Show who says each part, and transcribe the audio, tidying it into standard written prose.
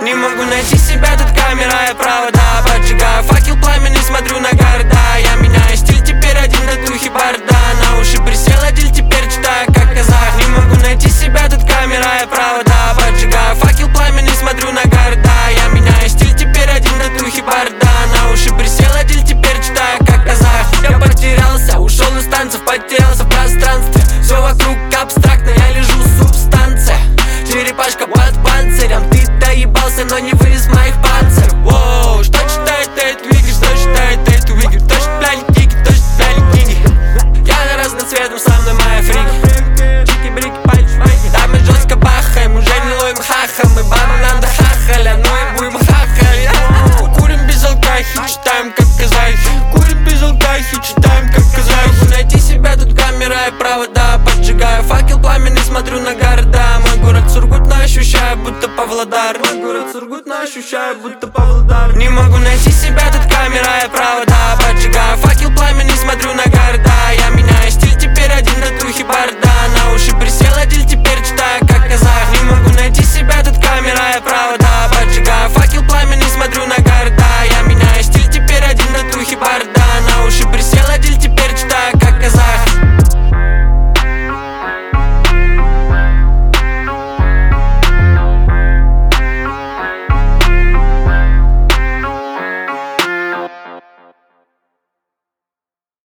Speaker 1: Не могу найти себя, тут камера и провода. Поджигаю факел пламенный, смотрю на города. Я меняю стиль, теперь один татухи борда. На уши присел один, теперь читаю как казах. Не могу найти себя, тут камера и провода. Поджигаю факел пламенный, смотрю на города. Я меняю стиль, теперь один татухи борда. На уши присел один, теперь читаю как казах. Я потерялся, ушел из танцев, потерялся в пространстве. Все вокруг абстрактно, я лежу субстанция. Черепашка под панцирем, ты доебался, но не вылез моих панцирь. Воу, что читает этот вигер, что читает этот вигер? Точно пляни кики, точно пляни книги. Я на разноцветном, со мной моя фрики. Чики-брики, пальчики, да мы жестко бахаем. Уже не ловим хаха, мы бабы нам до хахаля. Ну и будем хахаль. Курим без алкахи, читаем как казахи. Курим без алкахи, читаем как казахи. Найти себя, тут камера и провода. Поджигаю факел пламенный, смотрю на города. Мой город Сургут, но ощущаю, будто Павлодар. Мой город Сургут, но ощущаю, будто Павлодар. Не могу найти себя, тут камера и провода. Поджигаю факел пламенный, смотрю на города. Я меняю стиль, теперь один татухи борда.